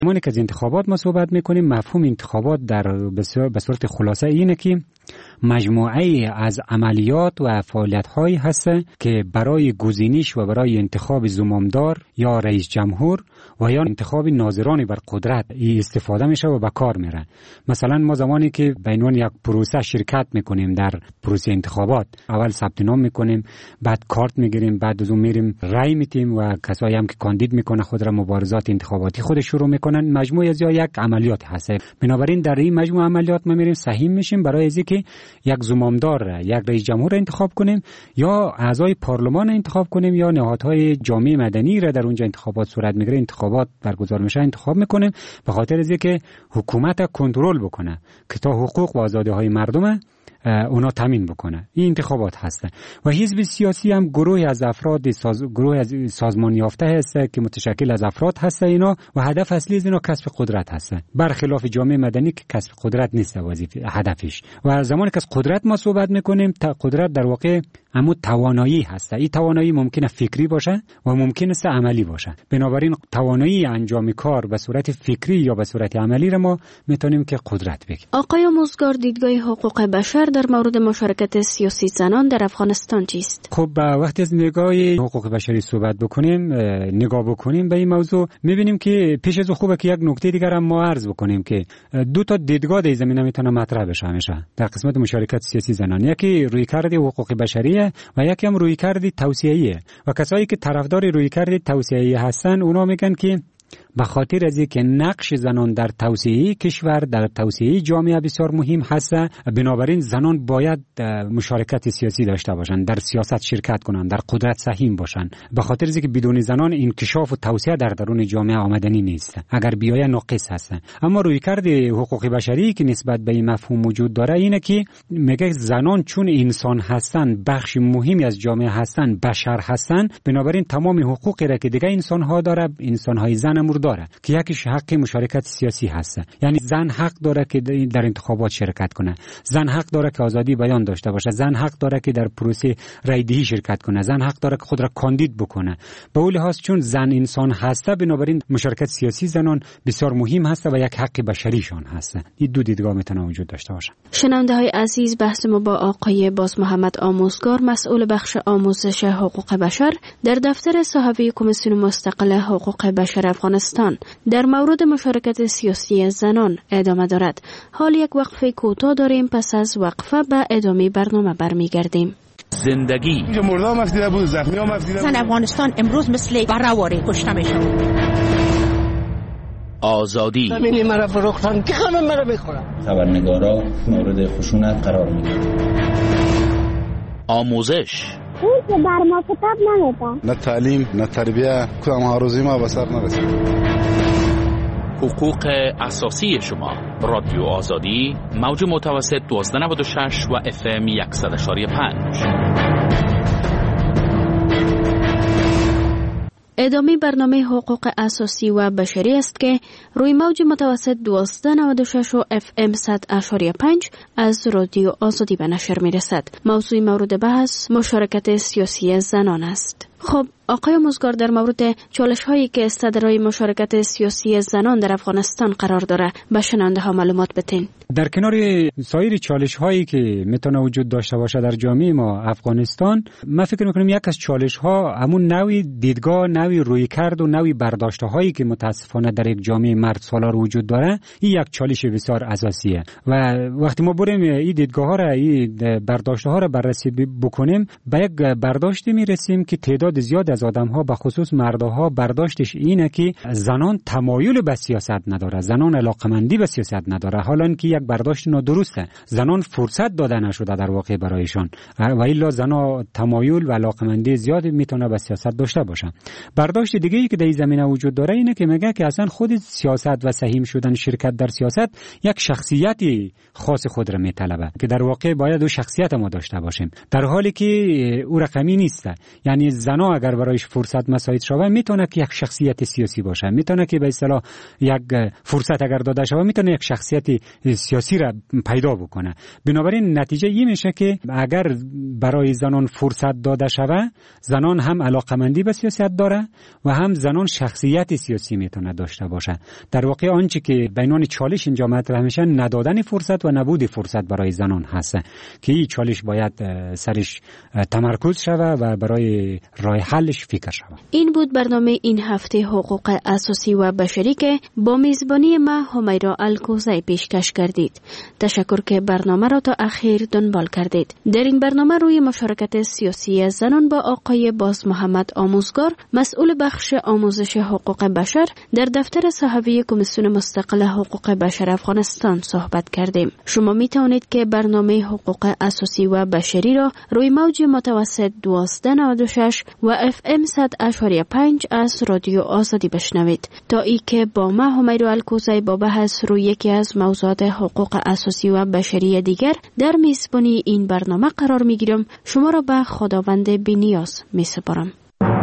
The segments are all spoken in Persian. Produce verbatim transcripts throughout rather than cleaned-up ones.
زمانی که از انتخابات ما صحبت میکنیم، مفهوم انتخابات در به صورت خلاصه اینه که مجموعه از عملیات و فعالیت‌هایی هست که برای گزینش و برای انتخاب زمامدار یا رئیس جمهور و یا انتخاب ناظران بر قدرت استفاده میشه و به کار میره. مثلا ما زمانی که به عنوان یک پروسه شرکت میکنیم در پروسه انتخابات، اول ثبت نام میکنیم، بعد کارت میگیریم، بعد از اون میریم رای میدیم و کسایی هم که کاندید میکنه خود را مبارزات انتخاباتی خود شروع میکنن. مجموعه از یک عملیات هست. بنابراین در این مجموعه عملیات ما میریم سهیم میشیم برای اینکه یک زمامدار، یک رئیس جمهور انتخاب کنیم یا اعضای پارلمان انتخاب کنیم یا نهادهای جامعه مدنی را در اونجا انتخابات صورت میگیره، انتخابات برگزار میشه، انتخاب میکنیم به خاطر اینکه حکومت کنترل بکنه که تا حقوق و آزادی‌های مردم اونا تامین بکنه. این انتخابات هسته و حزب سیاسی هم گروه از افراد ساز... گروه از سازمان یافته هسته که متشکل از افراد هسته اینا و هدف اصلی از اینا کسب قدرت هسته، برخلاف جامعه مدنی که کسب قدرت نیست وظیفه هدفش. و زمانی که از قدرت ما صحبت میکنیم، قدرت در واقع اما توانایی هسته. این توانایی ممکنه فکری باشه و ممکنه است عملی باشه. بنابراین توانایی انجام کار به صورت فکری یا به صورت عملی را ما میتونیم که قدرت بگیم. آقای آموزگار، دیدگاه حقوق بشر در مورد مشارکت سیاسی زنان در افغانستان چیست؟ خب وقتی از نگاه حقوق بشری صحبت بکنیم، نگاه بکنیم به این موضوع، میبینیم که پیش از خوبه که یک نکته دیگر هم ما عرض بکنیم که دو تا دیدگاه در زمینه میتونه مطرح بشه همیشه در قسمت مشارکت سیاسی زنان. یکی رویکرد حقوق بشری و یکی هم رویکرد توسعه‌ای و کسایی که طرفدار رویکرد توسعه‌ای هستن اونا میگن که به خاطر از اینکه نقش زنان در توسعه کشور، در توسعه جامعه بسیار مهم هست، بنابراین زنان باید مشارکت سیاسی داشته باشند، در سیاست شرکت کنند، در قدرت سهیم باشند. به خاطر از اینکه بدون زنان انکشاف و توسعه در درون جامعه آمدنی نیست، اگر بیاید ناقص هست. اما رویکرد حقوق بشری که نسبت به این مفهوم وجود داره اینه که میگه زنان چون انسان هستند، بخش مهمی از جامعه هستند، بشر هستند، بنابراین تمام حقوقی را که دیگه انسان ها داره، انسان های زن هم داره که یکیش حق مشارکت سیاسی هست. یعنی زن حق داره که در انتخابات شرکت کنه، زن حق داره که آزادی بیان داشته باشه، زن حق داره که در پروسه رایدهی شرکت کنه، زن حق داره که خود را کاندید بکنه. به اون لحاظ چون زن انسان هست، بنابراین مشارکت سیاسی زنان بسیار مهم هست و یک حق بشریشان هست. این دو دیدگاه میتونه وجود داشته باشه. شنونده های عزیز، بحث ما با آقای باز محمد آموزگار، مسئول بخش آموزش حقوق بشر در دفتر صحفی کمیسیون مستقل حقوق بشر افغانستان در مورد مشارکت سیاسی زنان ادامه دارد. حال یک وقفه کوتاه داریم، پس از وقفه به ادامه برنامه برمیگردیم. زندگی مردم مفدیده بود، زخمی ها مفدیده بود. زن افغانستان امروز مثل برآواره کشته میشه. آزادی زمینی مرا فروختن که همه مرا میخورن. خبرنگارا مورد خشونت قرار میگیرن. آموزش اون که بر ما کتاب نمیدن، نه تعلیم نه تربیه، کدام آرزوی ما به سر نرسید. حقوق اساسی شما. رادیو آزادی، موج متوسط دوازده نود و شش و اف ام صد و پنج. ادامه برنامه حقوق اساسی و بشری است که روی موج متوسط دوازده نود و شش و اف ام صد و پنج از رادیو آزادی به نشر می رسد. موضوع مورد بحث مشارکت سیاسی زنان است. خب آقای آموزگار، در مورد چالش هایی که استدرای مشارکت سیاسی زنان در افغانستان قرار داره به شنونده ها معلومات بدین. در کنار سایر چالش هایی که میتونه وجود داشته باشه در جامعه ما افغانستان، من فکر میکنم یک از چالش ها همون نوعی دیدگاه، نوعی رویکرد و نوعی برداشته هایی که متاسفانه در یک جامعه مرد سالار وجود داره، این یک چالش بسیار اساسیه. و وقتی ما بریم این دیدگاه ها را، این برداشته ها را بررسی بکنیم، به یک برداشتی میرسیم که تعداد زیاد از آدم ها، به خصوص مردها، برداشتش اینه که زنان تمایل به سیاست نداره، زنان علاقمندی به سیاست نداره، حالا که یک برداشت نادرسته. زنان فرصت داده نشده در واقع برایشان و الا زنا تمایل و علاقمندی زیاد میتونه به سیاست داشته باشن. برداشت دیگه ای که در این زمینه وجود داره اینه که میگه که اصلا خود سیاست و سهیم شدن، شرکت در سیاست یک شخصیتی خاص خود را میطلبه که در واقع باید او شخصیت ما داشته باشیم، در حالی که او رقمی نیست. یعنی زنا اگر برایش فرصت مساعد شود، میتونه که یک شخصیت سیاسی باشه، میتونه که به اصطلاح یک فرصت اگر داده شود میتونه یک شخصیت سیاسی را پیدا بکنه. بنابراین نتیجه این میشه که اگر برای زنان فرصت داده شود، زنان هم علاقمندی به سیاست داره و هم زنان شخصیت سیاسی میتونه داشته باشه. در واقع آنچه که بینان چالش اینجا مطرح میشه ندادن فرصت و نبود فرصت برای زنان هست که این چالش باید سرش تمرکز شود و برای راه حلش فکر شود. این بود برنامه این هفته حقوق اساسی و بشری که با میزبانی ما همیرا الکوزی پیشکش کردید. تشکر که برنامه را تا اخیر دنبال کردید. در این برنامه روی مشارکت سیاسی زنان با آقای باز محمد آموزگار، مسئول بخش آموزش حقوق بشر در دفتر صحوی کمیسیون مستقل حقوق بشر افغانستان صحبت کردیم. شما می توانید که برنامه حقوق اساسی و بشری را روی موج متوسط دویست و نود و شش و اف ام صد اشاری پنج از رادیو آزادی بشنوید. تا ای که با ما همیرا الکوزی با بحث روی یکی از موضوعات حقوق اساسی و بشری دیگر در میزبانی این برنامه قرار می گیرم. شما را به خداوند بی‌نیاز می سپارم.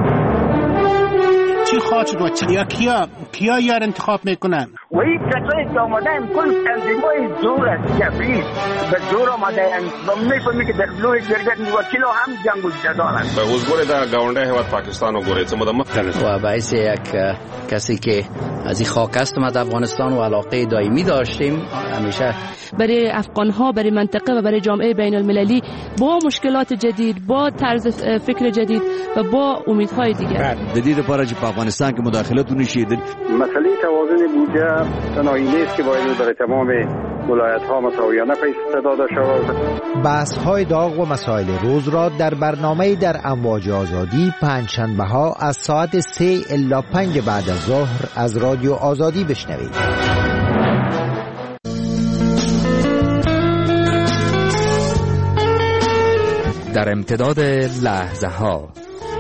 چی خواهد شد و چی؟ یا کیا کیا یار انتخاب میکنن؟ و این کسایی که آمدن کل تنظیمای زور است، جبری به زور آمدن و میفهمی که در لوی جرگت وکیل هم جنگ و جدال است. به حضور در گاونده هیواد پاکستان و گوریت مدام و باعث یک کسی که از این خاک است اومد افغانستان و علاقه دائمی داشتیم همیشه برای افغان ها، برای منطقه و برای جامعه بین المللی با مشکلات جدید، با طرز فکر جدید و با امیدهای دیگر. جدید پارچ افغانستان که مداخلت نشید. مسئله توازن بودجه تنهایی نیست که باید برای تمام ولایت ها مساویانه پیش داده شود. بحث های داغ و مسائل روز را در برنامه در امواج آزادی پنجشنبه ها از ساعت سه الی پنج بعد از ظهر از رادیو آزادی بشنوید. در امتداد لحظه ها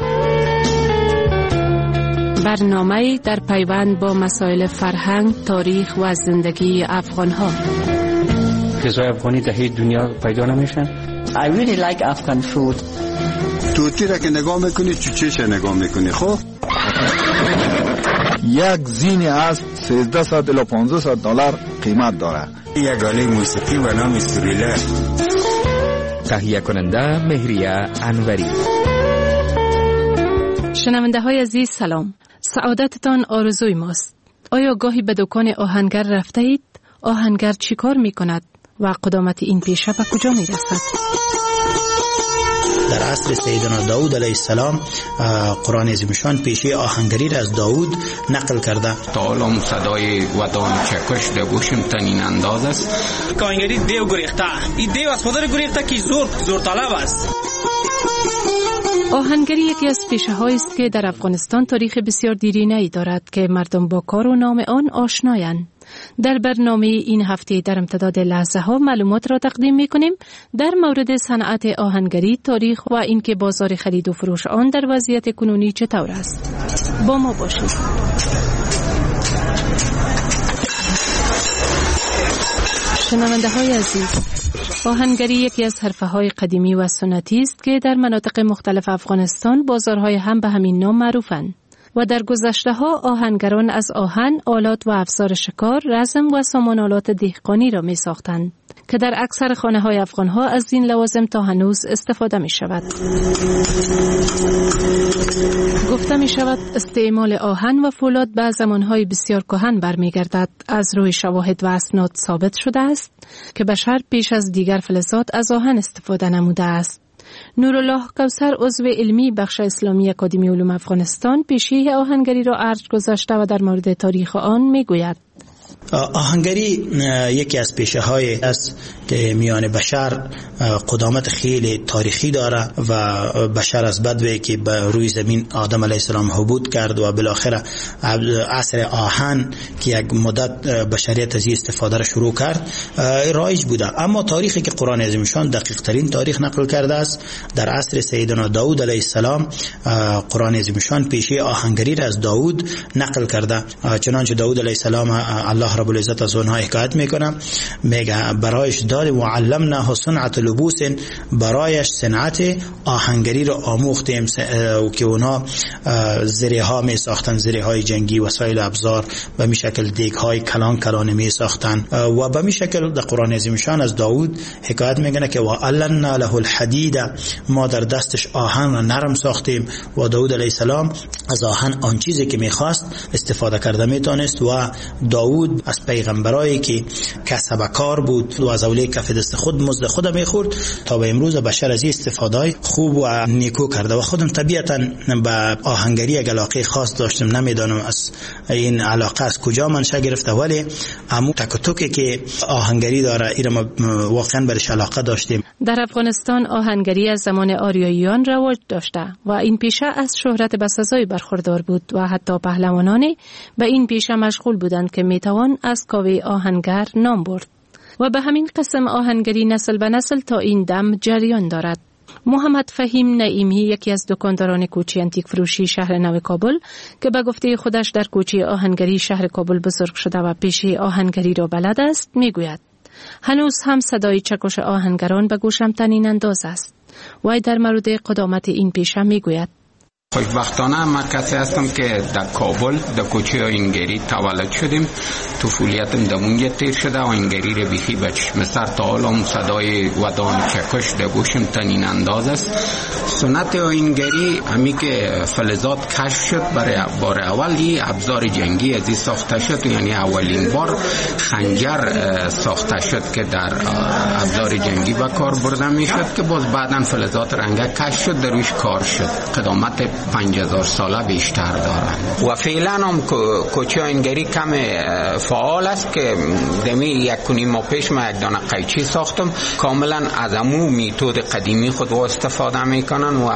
برنامه در پیوند با مسائل فرهنگ، تاریخ و زندگی افغان ها. غذای افغانی در هیچ دنیا پیدا نمیشن. I really like Afghan food. توتی را که نگاه میکنی چوچهش نگاه میکنی. خب یک زین از سیزده صد الی پانزده صد دلار قیمت داره. یک آله موسیقی و نام سوریله. تهیه کننده مهریه انوری. شنونده های عزیز سلام. سعادتتان آرزوی ماست. آیا گاهی به دکان آهنگر رفته اید؟ آهنگر چی کار می کند و قدامت این پیشه به کجا می رسد؟ در عصر سیدنا داود علیه السلام قرآن عظیمشان پیشه آهنگری را از داود نقل کرده. تعالم صدای ودان چکش در گوشم تنین انداز است. آهنگری دیو گریخته. این دیو از خودر گریخته که زور زور طلب است. آهنگری یکی از پیشه هایی است که در افغانستان تاریخ بسیار دیرینه‌ای دارد که مردم با کار و نام آن آشنایند. در برنامه این هفته در امتداد لحظه ها معلومات را تقدیم می کنیم در مورد صنعت آهنگری، تاریخ و اینکه بازار خرید و فروش آن در وضعیت کنونی چطور است. با ما باشید. شنونده های عزیز، آهنگری یکی از حرفه‌های قدیمی و سنتی است که در مناطق مختلف افغانستان بازارهای هم به همین نام معروفند و در گذشته‌ها آهنگران از آهن، آلات و افزار شکار، رزم و سامان‌آلات دهقانی را می‌ساختند که در اکثر خانه‌های افغان‌ها از این لوازم تا هنوز استفاده می‌شود. گفته می‌شود استعمال آهن و فولاد به زمان‌های بسیار کهن برمیگردد. از روی شواهد و اسناد ثابت شده است که بشر پیش از دیگر فلزات از آهن استفاده نموده است. نورالله کوثر، عضو علمی بخش اسلامی اکادمی علوم افغانستان، پیشه آهنگری را عرض گذاشته و در مورد تاریخ آن میگوید. آهنگری یکی از پیشه های است که میان بشر قدامت خیلی تاریخی داره و بشر از بدوی که به روی زمین آدم علیه السلام حبود کرد و بالاخره عصر آهن که یک مدت بشریت از این استفاده را شروع کرد رایج بوده. اما تاریخی که قرآن عظیمشان دقیق ترین تاریخ نقل کرده است، در عصر سیدنا داود علیه السلام قرآن عظیمشان پیشه آهنگری را از داود نقل کرده. چنانچه داود علیه السلام الله رب العزت از اونها حکایت میکنه، میگه برایش دادیم و علمناه صنعت لبوس، برایش صنعت آهنگری رو آموختیم که اونها زره ها می ساختن، زره های جنگی، وسایل ابزار، به می شکل دیگ های کلان کلان می ساختن و به می شکل در قرآن عظیم شان از داوود حکایت میکنه که و علنا له الحدید، ما در دستش آهن را نرم ساختیم و داوود علیه السلام از آهن آن چیزی که میخواست استفاده کرده میتونست و داوود از پیغمبرایی که کسب کار بود و از اولیه کف دست خود مزد خود میخورد تا به امروز بشر از این استفاده خوب و نیکو کرده و خودم طبیعتا به آهنگری علاقه خاص داشتم، نمیدانم از این علاقه از کجا منشأ گرفته، ولی عمو تک و توکی که آهنگری داره اینا واقعا برش علاقه داشتیم. در افغانستان آهنگری از زمان آریاییان رواج داشته و این پیشه از شهرت بسزایی برخوردار بود و حتی پهلوانانی به این پیشه مشغول بودند که میتوان از کاوه آهنگر نام برد و به همین قسم آهنگری نسل به نسل تا این دم جریان دارد. محمد فهیم نعیمی یکی از دکانداران کوچه انتیک فروشی شهر نو کابل که به گفته خودش در کوچه آهنگری شهر کابل بزرگ شده و پیشه آهنگری را بلد است میگوید هنوز هم صدای چکش آهنگران به گوشم طنین انداز است. وی در مورد قدامت این پیشه میگوید خوشبختانه ما کسی هستم که در کابل در کوچه آهنگری تولد شدیم، طفولیتم در اونجا تیر شده. آهنگری رو بیخی به چشم سر تا حالا صدای ودان چکش در گوشم طنین انداز است. سنت آهنگری همی که فلزات کشف شد، برای بار اول این ابزار جنگی از این ساخته شد، یعنی اولین بار خنجر ساخته شد که در ابزار جنگی به کار برده می شد که باز بعداً فلزات رنگه کشف شد، در روش کار شد. قدامت پنج هزار ساله بیشتر دارن و فعلا هم کوچه آهنگری کم فعال است که دمی یک و نیم ماه پیش ما یک دانه قیچی ساختم، کاملا از امو میتود قدیمی خود استفاده میکنن و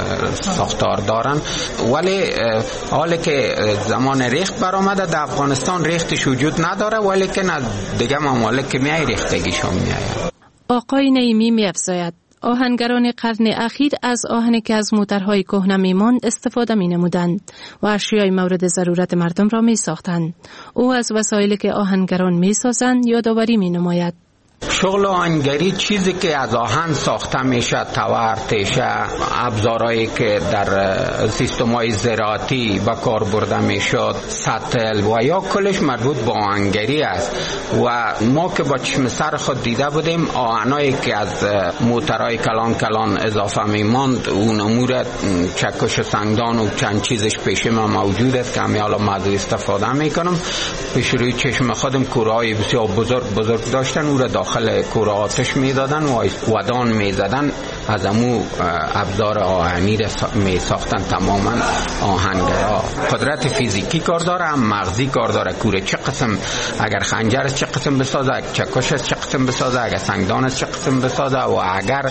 ساختار دارن. ولی حالی که زمان ریخت برآمده در افغانستان ریختش وجود نداره، ولی که از دیگه ممالک که میای ریختگیشون میآید. آقای نعیمی می‌افزاید آهنگران قرن اخیر از آهنی که از موترهای کهنه میماند استفاده می نمودند و اشیای مورد ضرورت مردم را می ساختند. او از وسایلی که آهنگران می سازند یادآوری می نماید. شغل آهنگری چیزی که از آهن ساخته میشه، تور، تیشه، ابزارهایی که در سیستم‌های زراعتی به کار برده میشد، سطل و یا کلش مربوط به آهنگری است. و ما که با چشم سر خود دیده بودیم آهنایی که از موترهای کلان کلان اضافه میماند، اون امور چکش سنگدان و چند چیزش پیش ما موجود است که همی حالا موضوع استفاده میکنم. پیش روی چشم خودم کورهای بسیار بزرگ بزرگ داشتن، او را داخل کوره آتش میدادن و ودان میزدن، از امو ابزار آهنی را می ساختن. تماما آهنگرها قدرت فیزیکی کار داره، هم مغزی کار داره. کوره چه قسم، اگر خنجر چه قسم بسازه، چکش چه قسم بسازه، اگر سنگدان چه قسم بسازه و اگر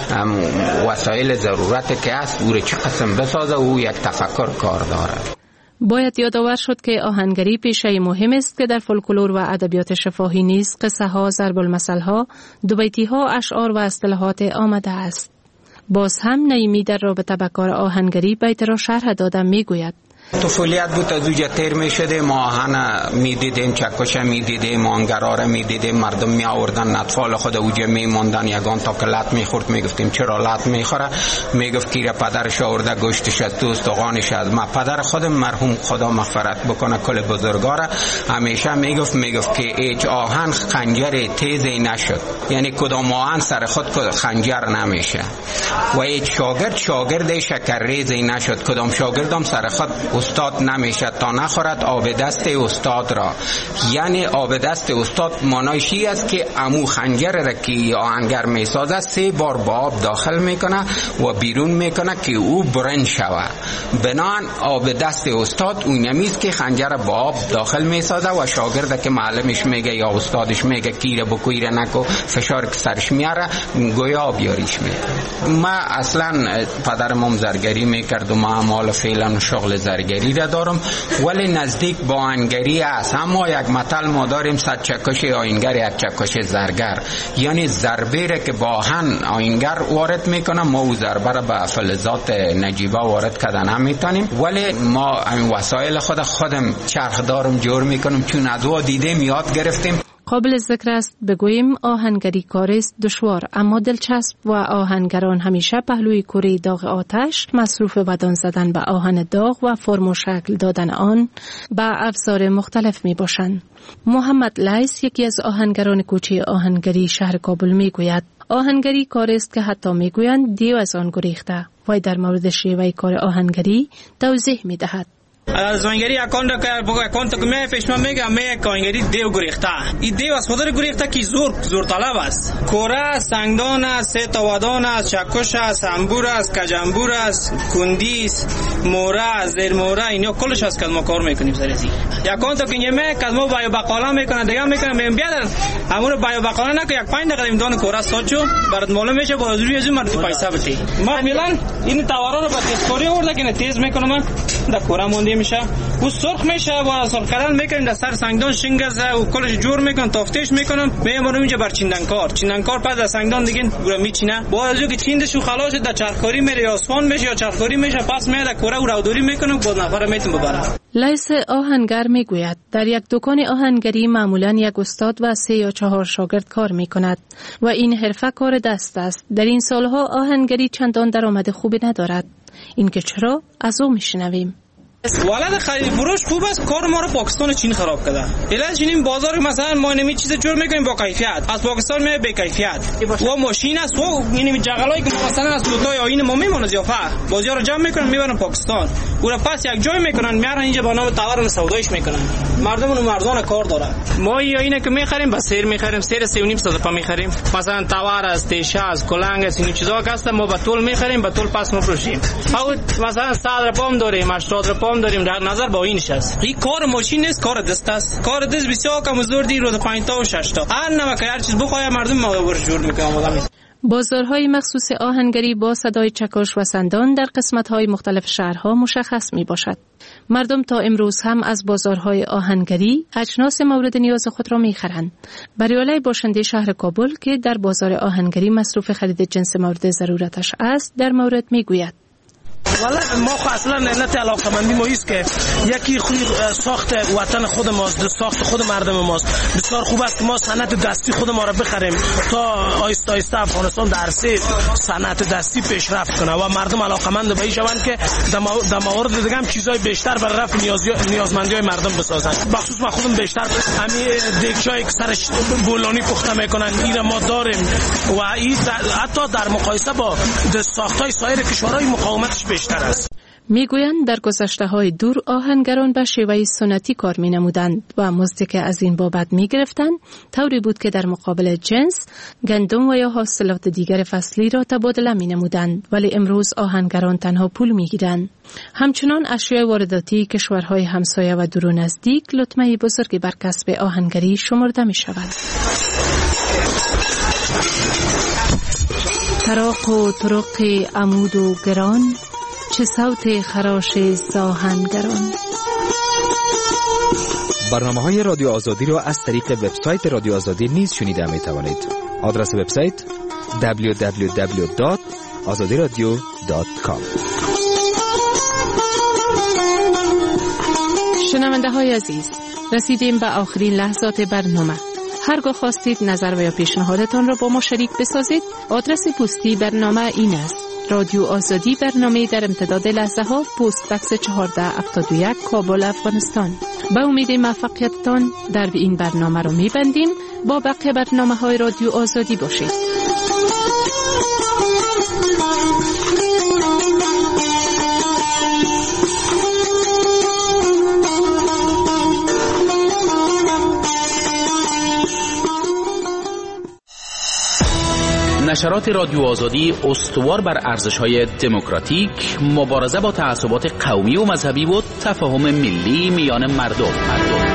وسایل ضرورت که هست او را چه قسم بسازه، او یک تفکر کار داره. باید یادآور شد که آهنگری پیشه مهم است که در فولکلور و ادبیات شفاهی نیز قصه ها، ضرب المثل ها، دوبیتی ها، اشعار و اصطلاحات آمده است. باز هم نعیمی در رابطه با کار آهنگری بیت را شرح داده میگوید طفولیت بود از اوجا تیر می شده، ما آهن می دیدیم، چکش می دیدیم، آهنگرار می دیدیم، مردم می آوردن اطفال خود اوجا می ماندن، یگان تا که لط می خورد می گفتیم چرا لط می خوره، می گفت کیر پدرش آورده گوشتش از تو استخوانش از ما. پدر خودم مرحوم خدا مغفرت بکنه کل بزرگاره همیشه می گفت می گفت که هیچ آهن خنجر تیزی نشد، یعنی کدام آهن سر خود خنجر نمیشه و هیچ شاگرد شاگرد شکرریزی نشد، کدام شاگردم سر خود استاد نمیشه تا نخورد آب دست استاد را. یعنی آب دست استاد معنیش این است که امو خنجر را که آهنگر میسازه سه بار با آب داخل میکنه و بیرون میکنه که او برن شوه. بنان آب دست استاد اون نمیست که خنجر با آب داخل میسازه و شاگرد که معلمش میگه یا استادش میگه کیره بکویره نکو، فشار که سرش میاره گویا بیاریش میکنه. ما اصلا پدرم هم زرگری میکرد و ما هم حالا فعلا شغل زرگری آهنگری را دارم، ولی نزدیک با آهنگری است. اما یک مثل ما داریم صد چکش آهنگر یک چکش زرگر، یعنی ضربه را که با آهن آهنگر وارد میکنه ما او ضربه را به فلزات نجیبه وارد کردن نمیتونیم، ولی ما این وسایل خود خودم چرخ دارم جور میکنم، چون از او دیدیم یاد گرفتیم. قابل ذکر است بگوییم آهنگری کار است دشوار اما دلچسب و آهنگران همیشه پهلوی کره داغ آتش مصروف بدان زدن به آهن داغ و فرم و شکل دادن آن به افزار مختلف می باشند. محمد لیث یکی از آهنگران کوچه آهنگری شهر کابل می گوید آهنگری کار است که حتی می گویند دیو از آن گریخته. وی در مورد شیوه کار آهنگری توضیح می دهد. از آهنگری اکان را که اکان تا که می پیشما میگم می آهنگری دیو گریخته. این دیو از خود گریخته که زور زور طلب است. کوره، سنگدان است، سه تاودان است، چکش است، انبور است، کجنبور است، کندی است، موره، زیر موره، اینا کلش است که ما کار میکنیم سر ازی. اکان تا که می که ما بایو بقالا میکنن دیگه میکنن میگم بیادر امور بایو بقالا نه که یک پنج دقیقه دان کوره ساچو برات معلوم میشه با روی از مرد پیسه بتی. ما میلان این تاورا رو با تسکوری ورده که تیز میکنم در کوره موندی میشه و سرخ میشه و سرخ کردن میکنیم در سر سنگدان شنگزه و کلش جور میکنم تافتش میکنم میبرم اینجا بر چیندنکار چیندنکار پس در سنگدان دیگه گوره میچینه با از که چیندش و خلاص در چرخکاری میره یا اسفان میشه یا چرخکاری میشه پس میاد در کوره و رودوری میکنم با نفر میتون ببره. لیث آهنگر میگوید در یک دکان آهنگری معمولا یک استاد و سه یا چهار شاگرد کار میکند و این حرفه کار دست است. در این سالها آهنگری چندان درآمد خوبی ندارد. این که چرا از او میشنویم. ولد خرید فروش خوب است، کار ما رو پاکستان و چین خراب کرده. علاج این بازار مثلا ما نمی چیز جور میکنیم با کیفیت، از پاکستان می به کیفیت و ماشین است و این جغلایی که مثلا از دودای آینه ما میمونه زیافه بازار رو جمع میکنن میبرن پاکستان و را پس یک جای میکنن میارن اینجا با نام تاورن سودایش میکنن. مردم رو مردان کار داره. ما اینه که میخریم با سیر میخریم، سیر سه و نیم صد پا میخریم. مثلا تاور از تیشه از کلنگ از این چیزا که هست ما با طول میخریم، با طول پس میفروشیم. او مثلا صد پام داریم، هشتاد پام داریم، در نظر با اینش است. این کار ماشین نیست، کار دست است. کار دست بسیار کم زور دی رو پنج تا و شش تا. هر نمک هر چیز بخوای مردم ما برش جور میکنن. بازارهای مخصوص آهنگری با صدای چکش و سندان در قسمت‌های مختلف شهرها مشخص می باشد. مردم تا امروز هم از بازارهای آهنگری اجناس مورد نیاز خود را می خرند. بریالای باشنده شهر کابل که در بازار آهنگری مصروف خرید جنس مورد ضرورتش است در مورد می گوید. والا ما خو اصلا علت علاقمندی ما است که یکی خوی ساخت وطن خود ماست، ساخت خود مردم ماست. بسیار خوب است که ما صنعت دستی خود ما را بخریم تا آیسته آیسته افغانستان در سه صنعت دستی پیشرفت کنه و مردم علاقمند به این شوند که در موارد دیگه هم چیزای بیشتر برای رفع نیازمندی های مردم بسازن. بخصوص ما خودم بیشتر همین دیگچایی که سرش بولانی پخته میکنن این ما داریم و این حتی در مقایسه با ساختای سایر کشورهای مقاومتش بیشتر است. میگویند در گذشته‌های دور آهنگران به شیوه سنتی کار می‌نمودند و مزدی که از این بابت می‌گرفتند طوری بود که در مقابل جنس، گندم و یا حاصلات دیگر فصلی را تبادله می‌نمودند، ولی امروز آهنگران تنها پول می‌گیرند. همچنان اشیاء وارداتی کشورهای همسایه و دور و نزدیک لطمه بزرگی بر کسب آهنگری شمرده می‌شوند. تراق و طرق عمود و گران، چه صوت خراش آهنگران. برنامه های رادیو آزادی را از طریق وبسایت رادیو آزادی نیز شنیده می توانید. آدرس وبسایت دبلیو دبلیو دبلیو دات آزادی رادیو دات کام. شنونده های عزیز، رسیدیم به آخرین لحظات برنامه. هرگاه خواستید نظر و یا پیشنهادتان را با ما شریک بسازید، آدرس پستی برنامه این است: رادیو آزادی، برنامه در امتداد لحظه ها، پست بکس چهارده هفتاد و یک، کابل، افغانستان. به امید موفقیتتان در این برنامه را می‌بندیم. با بقیه برنامه های رادیو آزادی باشید. نشرات رادیو آزادی استوار بر ارزش‌های دموکراتیک، مبارزه با تعصبات قومی و مذهبی و تفاهم ملی میان مردم.